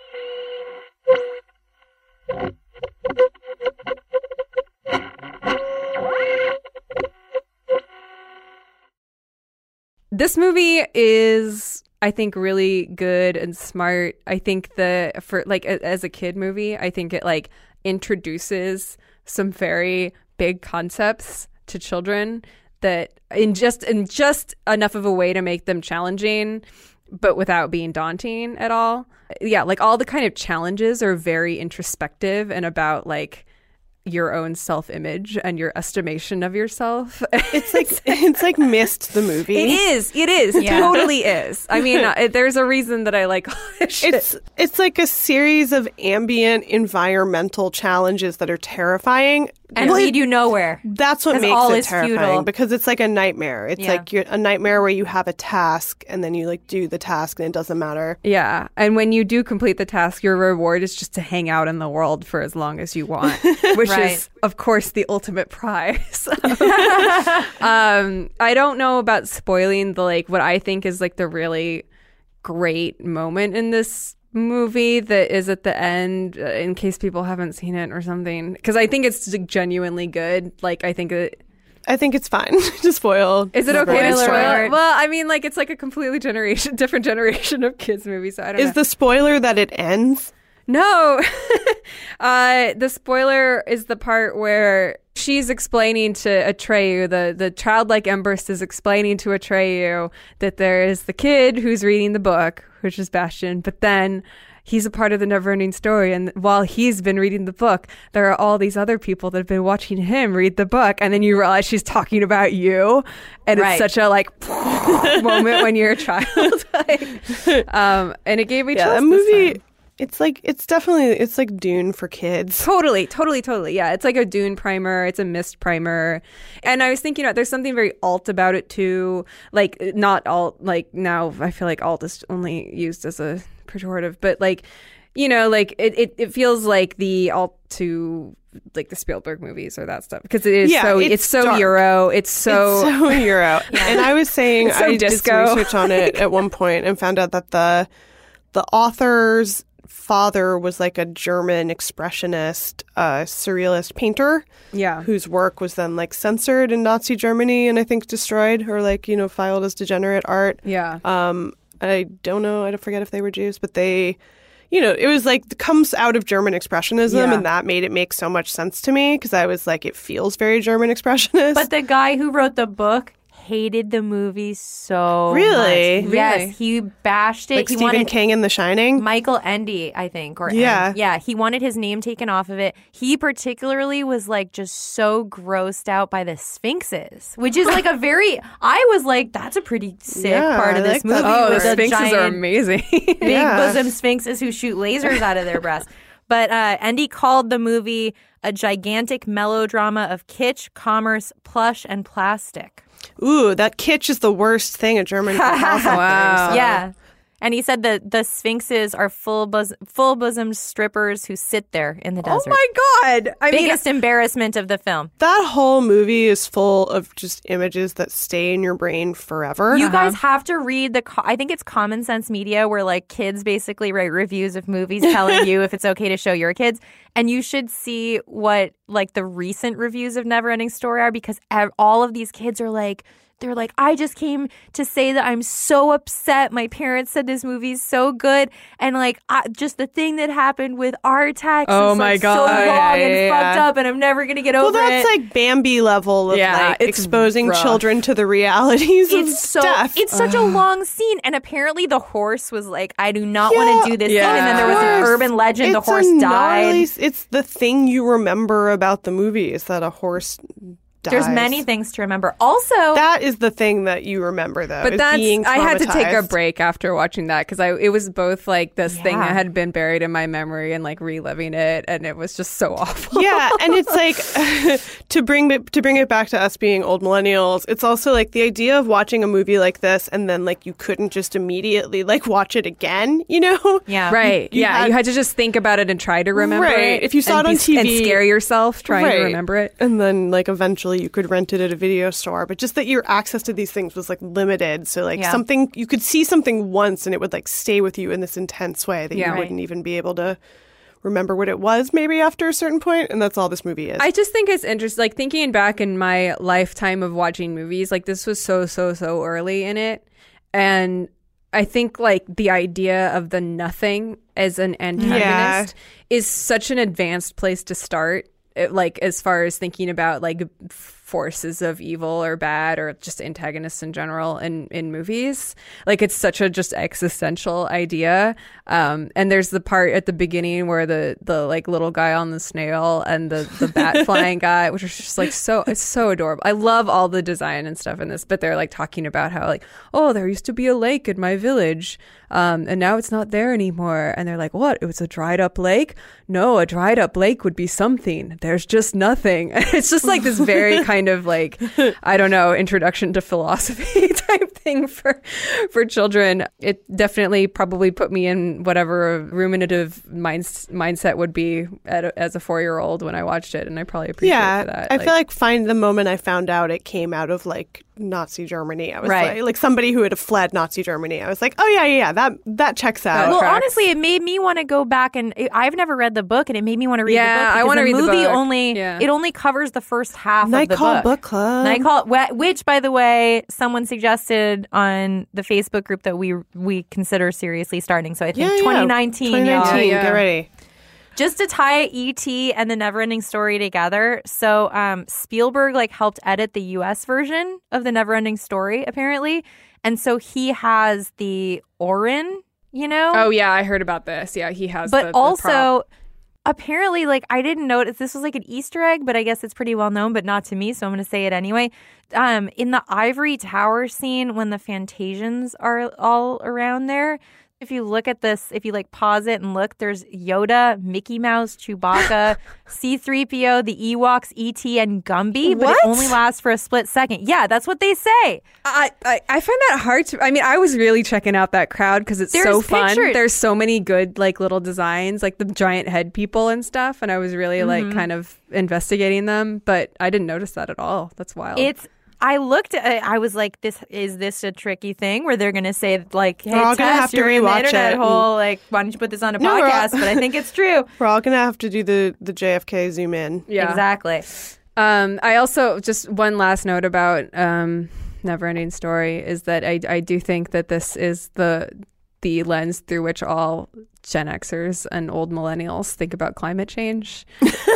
This movie is, I think, really good and smart. I think as a kid movie, I think it like introduces some very big concepts to children that in just enough of a way to make them challenging, but without being daunting at all. Yeah, like all the kind of challenges are very introspective and about like your own self-image and your estimation of yourself. It's like Mist the movie. It is. It totally is. I mean, there's a reason that I like all this shit. It's like a series of ambient environmental challenges that are terrifying. And lead you nowhere. That's what makes it terrifying, futile. Because it's like a nightmare. It's like a nightmare where you have a task and then you like do the task and it doesn't matter. Yeah. And when you do complete the task, your reward is just to hang out in the world for as long as you want, which is, of course, the ultimate prize. I don't know about spoiling the like what I think is like the really great moment in this movie that is at the end, in case people haven't seen it or something, because I think it's genuinely good. Like I think it's fine to spoil. Is it okay to spoil? Well, I mean, like it's like a completely different generation of kids movies. So I don't know. Is the spoiler that it ends? No. The spoiler is the part where she's explaining to Atreyu, the childlike Emberst is explaining to Atreyu that there is the kid who's reading the book, which is Bastian, but then he's a part of the Neverending Story, and while he's been reading the book, there are all these other people that have been watching him read the book, and then you realize she's talking about you, and it's such a like moment when you're a child. And it gave me chills. That movie. It's like Dune for kids. Totally. Yeah, it's like a Dune primer. It's a Mist primer. And I was thinking there's something very alt about it too. Like not alt. Like now I feel like alt is only used as a pejorative, but like, you know, like it feels like the alt to like the Spielberg movies or that stuff, because it is it's so dark. Euro. It's so Euro. And I was saying I did some research on it at one point and found out that the author's father was like a German expressionist, surrealist painter. Yeah. Whose work was then like censored in Nazi Germany and I think destroyed or like, you know, filed as degenerate art. Yeah. I don't know. I forget if they were Jews, but they, you know, it was like comes out of German expressionism, and that made it make so much sense to me because I was like, it feels very German expressionist. But the guy who wrote the book hated the movie so much. Yes, he bashed it. Like Stephen King in The Shining? Michael Ende, I think. He wanted his name taken off of it. He particularly was like just so grossed out by the Sphinxes, which is like I was like, that's a pretty sick part of this movie. Oh, the Sphinxes are amazing. Big bosom Sphinxes who shoot lasers out of their breasts. But Ende called the movie a gigantic melodrama of kitsch, commerce, plush, and plastic. Ooh, that kitsch is the worst thing a German can call something. Wow. So. Yeah. And he said that the Sphinxes are full-bosomed strippers who sit there in the desert. Oh my God. Biggest embarrassment of the film. That whole movie is full of just images that stay in your brain forever. You guys have to read I think it's Common Sense Media, where like kids basically write reviews of movies telling you if it's okay to show your kids. And you should see what like the recent reviews of Neverending Story are, because all of these kids are like, they're like, I just came to say that I'm so upset. My parents said this movie's so good. And like, just the thing that happened with Artax is like so wrong and fucked up, and I'm never going to get over it. Well, that's like Bambi level of like exposing children to the realities of death. It's such a long scene. And apparently the horse was like, I do not want to do this scene. And then there was an urban legend, the horse died. It's the thing you remember about the movie is that a horse dies. There's many things to remember. Also, that is the thing that you remember, though. But I had to take a break after watching that, because it was both like this thing that had been buried in my memory and like reliving it, and it was just so awful. Yeah, and it's like to bring it back to us being old millennials. It's also like the idea of watching a movie like this and then like you couldn't just immediately like watch it again, you know? Yeah, right. You had to just think about it and try to remember it. If you saw it on TV and scare yourself trying to remember it, and then like eventually you could rent it at a video store, but just that your access to these things was like limited. So like something, you could see something once and it would like stay with you in this intense way that you wouldn't even be able to remember what it was maybe after a certain point. And that's all this movie is. I just think it's interesting, like thinking back in my lifetime of watching movies, like this was so early in it. And I think like the idea of the nothing as an antagonist is such an advanced place to start. Like as far as thinking about like forces of evil or bad or just antagonists in general in movies, like it's such a just existential idea. And there's the part at the beginning where the like little guy on the snail and the bat flying guy, which is just like it's so adorable. I love all the design and stuff in this, but they're like talking about how like, oh, there used to be a lake in my village, and now it's not there anymore. And they're like, what? It was a dried up lake? No, a dried up lake would be something. There's just nothing. It's just like this very kind of like, I don't know, introduction to philosophy type thing for children. It definitely probably put me in whatever a ruminative mindset would be as a 4-year-old when I watched it, and I probably appreciate that. I feel like the moment I found out it came out of like Nazi Germany, I was like somebody who had fled Nazi Germany. I was like, oh yeah, that checks out. Well, honestly, it made me want to go back, and I've never read the book, and it made me want to read the book. Yeah, I want to read the book. It only covers the first half of the book. Book Club. Which, by the way, someone suggested on the Facebook group that we consider seriously starting. So I think 2019. Get ready. Just to tie E.T. and the Neverending Story together, so Spielberg like helped edit the U.S. version of the Neverending Story, apparently, and so he has the Orin you know? Oh, yeah, I heard about this. Yeah, he has But the also, prop. apparently, like, I didn't notice, this was like an Easter egg, but I guess it's pretty well known, but not to me, so I'm going to say it anyway. In the Ivory Tower scene, when the Fantasians are all around there, if you look at this, if you like pause it and look, there's Yoda, Mickey Mouse, Chewbacca, C-3PO, the Ewoks, E.T., and Gumby, but it only lasts for a split second. Yeah, that's what they say. I find that hard to. I mean, I was really checking out that crowd because it's so fun. There's so many good like little designs, like the giant head people and stuff, and I was really like kind of investigating them, but I didn't notice that at all. That's wild. I looked at it, I was like, is this a tricky thing where they're going to say, like, hey, we're all gonna have to rewatch the internet it. hole, like, why don't you put this on a podcast? But I think it's true. We're all going to have to do the JFK zoom in. Yeah. Exactly. I also, just one last note about Neverending Story is that I do think that this is the lens through which all Gen Xers and old millennials think about climate change,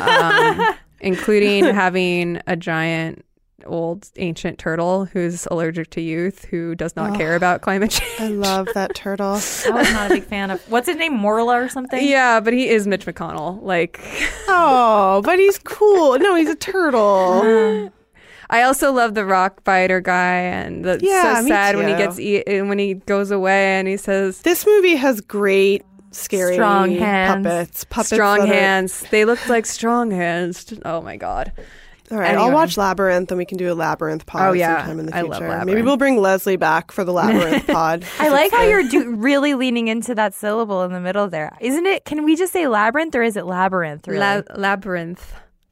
including having a giant old ancient turtle who's allergic to youth, who does not care about climate change. I love that turtle. I was not a big fan of, what's his name, Morla or something? Yeah, but he is Mitch McConnell. Like, oh, but he's cool. No, he's a turtle. I also love the rock biter guy, and that's so sad when he gets when he goes away and he says, "This movie has great." Scary strong hands. Puppets strong hands. They look like strong hands. Oh my god. All right, I'll watch Labyrinth, and we can do a Labyrinth pod sometime in the future. I love Labyrinth. Maybe we'll bring Leslie back for the Labyrinth pod. I like how you're really leaning into that syllable in the middle there. Isn't it? Can we just say Labyrinth, or is it Labyrinth? Really? Labyrinth.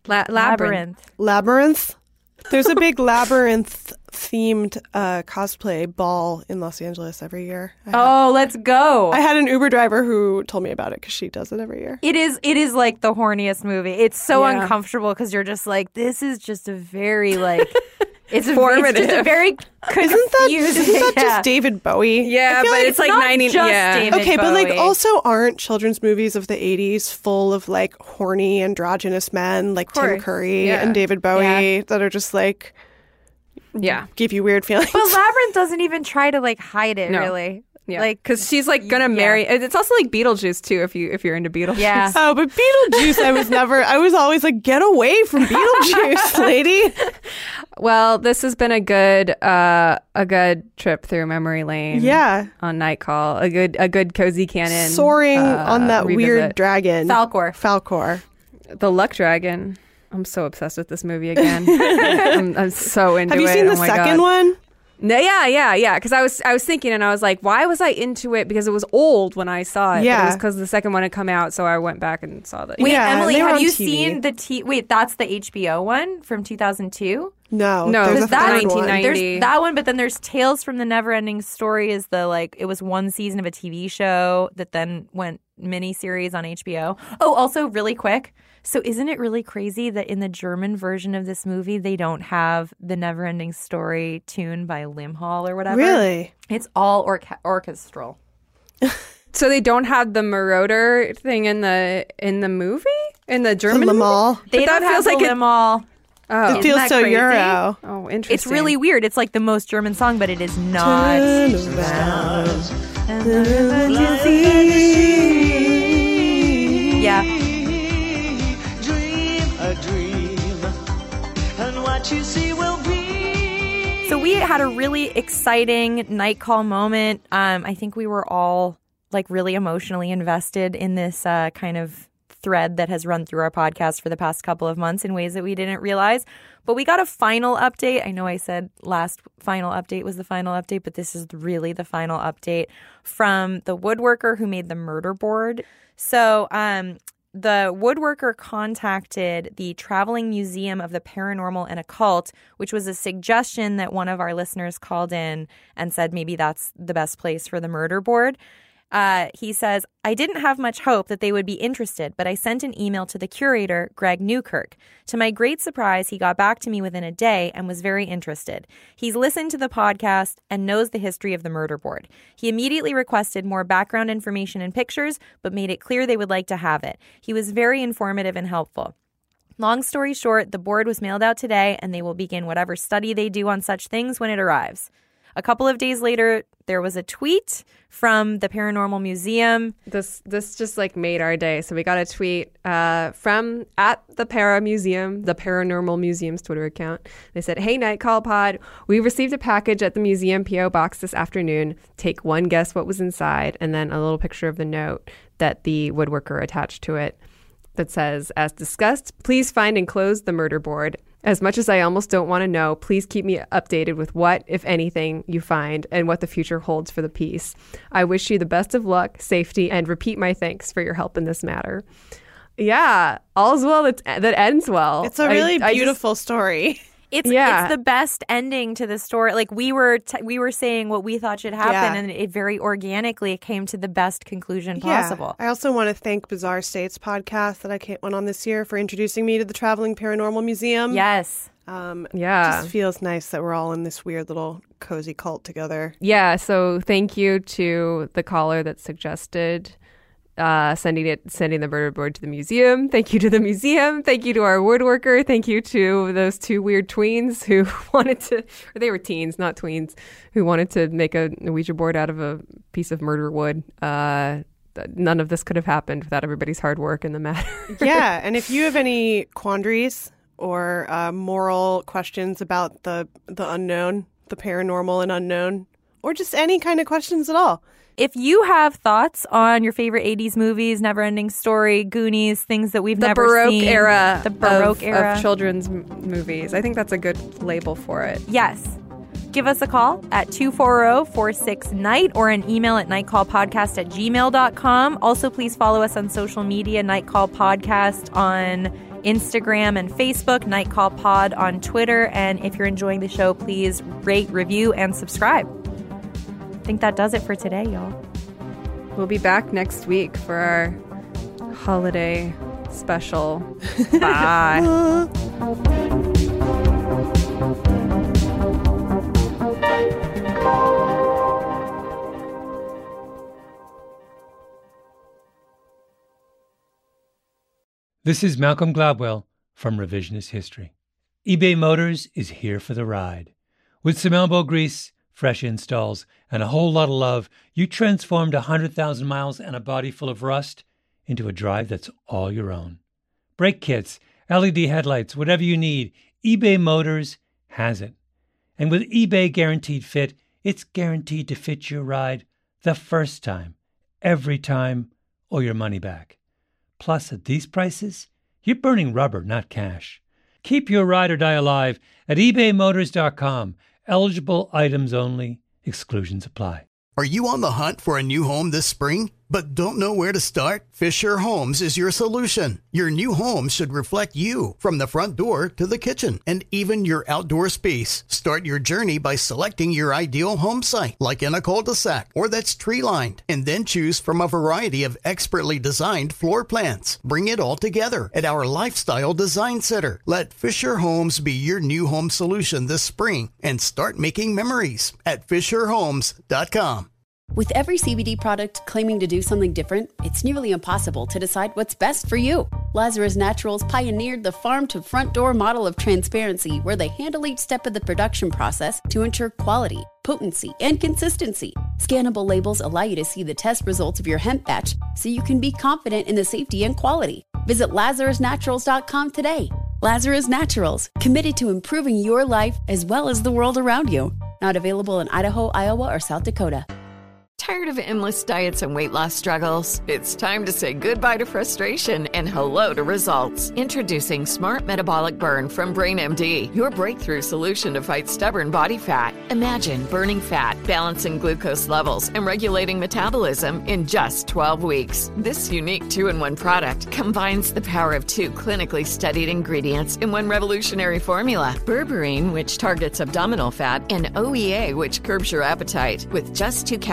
Labyrinth. There's a big Labyrinth themed cosplay ball in Los Angeles every year. Let's go. I had an Uber driver who told me about it because she does it every year. It is like the horniest movie. It's so uncomfortable because you're just like, this is just a very like it's formative. It's just a very Isn't that just David Bowie? Yeah, but it's like 90. David okay, Bowie. but like also aren't children's movies of the 80s full of like horny androgynous men like Tim Curry and David Bowie that are just like give you weird feelings? But Labyrinth doesn't even try to like hide it really. Yeah, like because she's like gonna marry. It's also like Beetlejuice too. If you're into Beetlejuice. Yeah. Oh, but Beetlejuice, I was always like, get away from Beetlejuice, lady. Well, this has been a good trip through memory lane. Yeah. On Night Call, a good cozy canon. Soaring on that revisit. weird dragon, Falkor, the Luck Dragon. I'm so obsessed with this movie again. I'm so into it. Have you seen the second one? No, yeah. Because I was thinking, and I was like, why was I into it? Because it was old when I saw it. Yeah. But it was because the second one had come out, so I went back and saw that. Wait, Emily, have you TV. seen the Wait, that's the HBO one from 2002? No, there's a that 1990. There's that one, but then there's Tales from the Neverending Story. Is the like it was one season of a TV show that then went miniseries on HBO. Oh, also really quick. So isn't it really crazy that in the German version of this movie, they don't have the Neverending Story tune by Limhall or whatever? Really? It's all orchestral. So they don't have the Marauder thing in the movie? In the German movie? Limhall. They don't have the Limhall. Oh. It feels so crazy? Euro. Oh, interesting. It's really weird. It's like the most German song, but it is not. Yeah. So we had a really exciting night call moment. I think we were all like really emotionally invested in this kind of thread that has run through our podcast for the past couple of months in ways that we didn't realize. But we got a final update. I know I said last final update was the final update, but this is really the final update from the woodworker who made the murder board. So the woodworker contacted the Traveling Museum of the Paranormal and Occult, which was a suggestion that one of our listeners called in and said maybe that's the best place for the murder board. He says, I didn't have much hope that they would be interested, but I sent an email to the curator, Greg Newkirk. To my great surprise, he got back to me within a day and was very interested. He's listened to the podcast and knows the history of the murder board. He immediately requested more background information and pictures, but made it clear they would like to have it. He was very informative and helpful. Long story short, the board was mailed out today, and they will begin whatever study they do on such things when it arrives. A couple of days later, there was a tweet from the Paranormal Museum. This just like made our day. So we got a tweet from at the Paranormal Museum's Twitter account. They said, "Hey, Night Call Pod, we received a package at the museum P.O. box this afternoon. Take one guess what was inside," and then a little picture of the note that the woodworker attached to it that says, "As discussed, please find and close the murder board. As much as I almost don't want to know, please keep me updated with what, if anything, you find and what the future holds for the piece. I wish you the best of luck, safety, and repeat my thanks for your help in this matter." Yeah, all's well that ends well. It's a really beautiful story. It's the best ending to the story. Like we were saying what we thought should happen, and it very organically came to the best conclusion possible. I also want to thank Bizarre States podcast that I went on this year for introducing me to the Traveling Paranormal Museum. Yes. It just feels nice that we're all in this weird little cozy cult together. Yeah, so thank you to the caller that suggested sending the murder board to the museum. Thank you to the museum. Thank you to our woodworker. Thank you to those two weird tweens who wanted to, or they were teens, not tweens, who wanted to make a Ouija board out of a piece of murder wood. None of this could have happened without everybody's hard work in the matter. Yeah, and if you have any quandaries or moral questions about the unknown, the paranormal and unknown, or just any kind of questions at all, if you have thoughts on your favorite 80s movies, Neverending Story, Goonies, things that we've never seen. The Baroque era of children's movies. I think that's a good label for it. Yes. Give us a call at 240-46-NIGHT or an email at nightcallpodcast@gmail.com. Also, please follow us on social media, Night Call Podcast on Instagram and Facebook, Night Call Pod on Twitter. And if you're enjoying the show, please rate, review, and subscribe. I think that does it for today, y'all. We'll be back next week for our holiday special. Bye. This is Malcolm Gladwell from Revisionist History. eBay Motors is here for the ride. With some elbow grease, fresh installs, and a whole lot of love, you transformed 100,000 miles and a body full of rust into a drive that's all your own. Brake kits, LED headlights, whatever you need, eBay Motors has it. And with eBay Guaranteed Fit, it's guaranteed to fit your ride the first time, every time, or your money back. Plus, at these prices, you're burning rubber, not cash. Keep your ride or die alive at ebaymotors.com. Eligible items only. Exclusions apply. Are you on the hunt for a new home this spring, but don't know where to start? Fisher Homes is your solution. Your new home should reflect you, from the front door to the kitchen, and even your outdoor space. Start your journey by selecting your ideal home site, like in a cul-de-sac or that's tree-lined, and then choose from a variety of expertly designed floor plans. Bring it all together at our Lifestyle Design Center. Let Fisher Homes be your new home solution this spring and start making memories at FisherHomes.com. With every CBD product claiming to do something different, it's nearly impossible to decide what's best for you. Lazarus Naturals pioneered the farm-to-front-door model of transparency, where they handle each step of the production process to ensure quality, potency, and consistency. Scannable labels allow you to see the test results of your hemp batch, so you can be confident in the safety and quality. Visit LazarusNaturals.com today. Lazarus Naturals, committed to improving your life as well as the world around you. Not available in Idaho, Iowa, or South Dakota. Tired of endless diets and weight loss struggles? It's time to say goodbye to frustration and hello to results. Introducing Smart Metabolic Burn from BrainMD, your breakthrough solution to fight stubborn body fat. Imagine burning fat, balancing glucose levels, and regulating metabolism in just 12 weeks. This unique 2-in-1 product combines the power of 2 clinically studied ingredients in one revolutionary formula. Berberine, which targets abdominal fat, and OEA, which curbs your appetite. With just 2 capsules a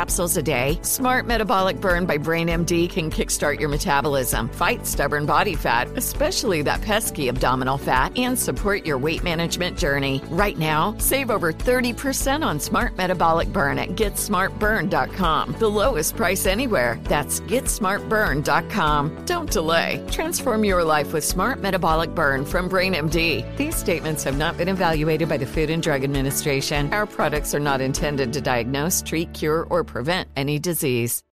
a day, Smart Metabolic Burn by BrainMD can kickstart your metabolism, fight stubborn body fat, especially that pesky abdominal fat, and support your weight management journey. Right now, save over 30% on Smart Metabolic Burn at GetSmartBurn.com. The lowest price anywhere. That's GetSmartBurn.com. Don't delay. Transform your life with Smart Metabolic Burn from BrainMD. These statements have not been evaluated by the Food and Drug Administration. Our products are not intended to diagnose, treat, cure, or prevent any disease.